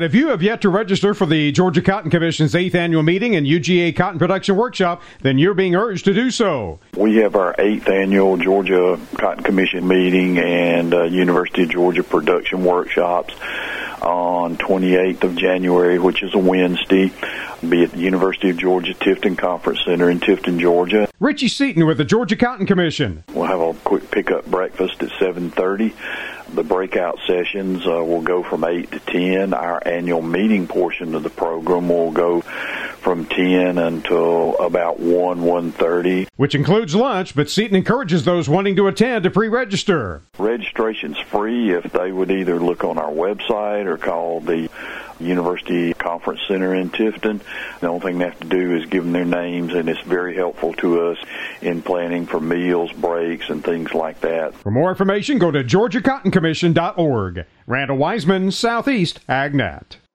If you have yet to register for the Georgia Cotton Commission's 8th annual meeting and UGA Cotton Production Workshop, then you're being urged to do so. We have our 8th annual Georgia Cotton Commission meeting and University of Georgia Production Workshops on 28th of January, which is a Wednesday, be at the University of Georgia Tifton Conference Center in Tifton, Georgia. Richie Seaton with the Georgia Cotton Commission. We'll have a quick pickup breakfast at 7:30. The breakout sessions will go from 8 to 10. Our annual meeting portion of the program will go from 10 until about 1:30. Which includes lunch, but Seaton encourages those wanting to attend to pre-register. Registration's free if they would either look on our website or call the University Conference Center in Tifton. The only thing they have to do is give them their names, and it's very helpful to us in planning for meals, breaks, and things like that. For more information, go to GeorgiaCottonCommission.org. Randall Wiseman, Southeast AgNet.